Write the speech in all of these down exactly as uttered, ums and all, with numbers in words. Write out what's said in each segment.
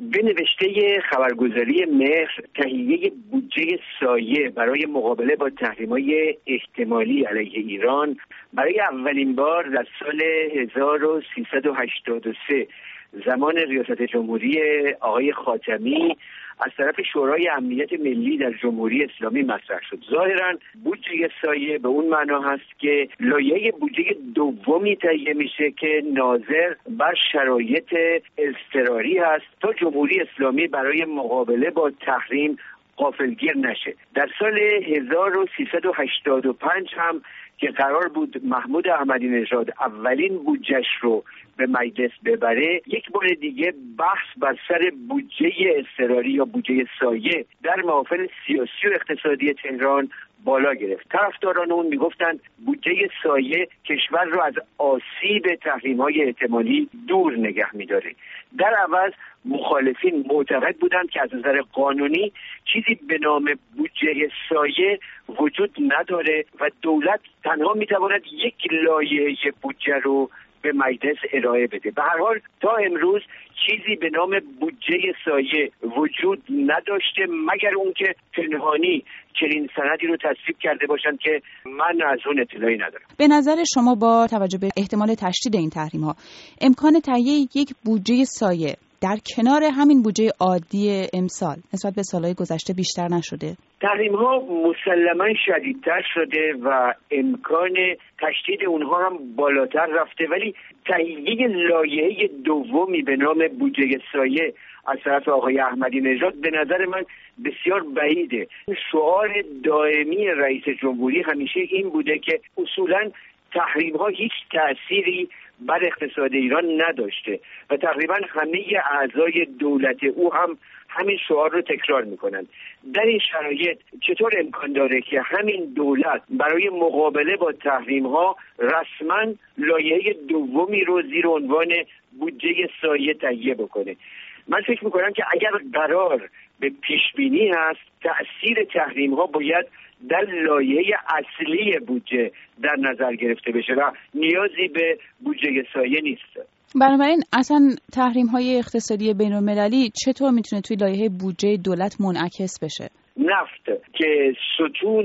به نوشته خبرگزاری مهر، تهیه بودجه سایه برای مقابله با تحریم‌های احتمالی علیه ایران برای اولین بار در سال هزار و سیصد و هشتاد و سه زمان ریاست جمهوری آقای خاتمی از طرف شورای امنیت ملی در جمهوری اسلامی مطرح شد. ظاهراً بودجه سایه به اون معنا هست که لایحه بودجه دومی تهیه میشه که ناظر بر شرایط اضطراری هست تا جمهوری اسلامی برای مقابله با تحریم غافلگیر نشه. در سال هزار و سیصد و هشتاد و پنج هم که قرار بود محمود احمدی نژاد اولین بودجهش رو به مجلس ببره، یک بار دیگه بحث بر سر بودجه اضطراری یا بودجه سایه در محافل سیاسی و اقتصادی تهران بالا گرفت. طرفداران اون میگفتند بودجه سایه کشور رو از آسیب تحریم‌های احتمالی دور نگه می‌داره. در عوض مخالفین معتقد بودند که از نظر قانونی چیزی به نام بودجه سایه وجود نداره و دولت تنها می‌تواند یک لایحه بودجه رو به مجلس ارائه بده. به هر حال تا امروز چیزی به نام بودجه سایه وجود نداشته، مگر اون که پنهانی چنین سندی رو تصویب کرده باشند که من از اون اطلاعی ندارم. به نظر شما با توجه به احتمال تشدید این تحریم‌ها امکان تهیه یک بودجه سایه در کنار همین بودجه عادی امسال نسبت به سالهای گذشته بیشتر نشده؟ تحریم‌ها مسلماً شدیدتر شده و امکان تشدید اونها هم بالاتر رفته، ولی تهیه لایحه دومی به نام بودجه سایه از طرف آقای احمدی نژاد به نظر من بسیار بعیده. شعار دائمی رئیس جمهوری همیشه این بوده که اصولاً تحریم‌ها هیچ تأثیری بر اقتصاد ایران نداشته و تقریبا همه اعضای دولت او هم همین شعار رو تکرار میکنن. در این شرایط چطور امکان داره که همین دولت برای مقابله با تحریم‌ها رسما لایحه دومی رو زیر عنوان بودجه سایه تهیه بکنه؟ من فکر میکنم که اگر قرار به پیشبینی هست، تأثیر تحریم‌ها باید در لایحه اصلی بودجه در نظر گرفته بشه و نیازی به بودجه سایه نیست. بنابراین اصلا تحریم‌های اقتصادی بین‌المللی چطور میتونه توی لایحه بودجه دولت منعکس بشه؟ نفت که ستون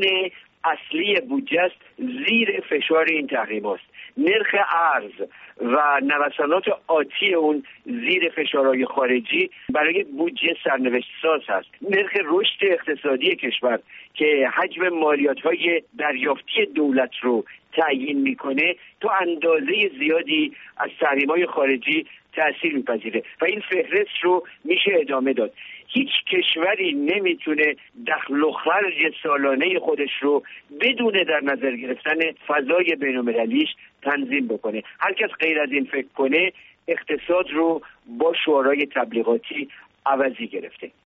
اصلی بودجه است زیر فشار این تحریم است. نرخ ارز و نوسانات آتی اون زیر فشارهای خارجی برای بودجه سرنوشت ساز هست. نرخ رشد اقتصادی کشور که حجم مالیات‌های دریافتی دولت رو تعیین میکنه تا اندازه زیادی از تحریم‌های خارجی تأثیر میپذیره و این فهرست رو میشه ادامه داد. هیچ کشوری نمیتونه دخل و خرج سالانه خودش رو بدون در نظر گرفتن فضای بین‌المللیش تنظیم بکنه. هر کس غیر از این فکر کنه اقتصاد رو با شعارهای تبلیغاتی عوضی گرفته.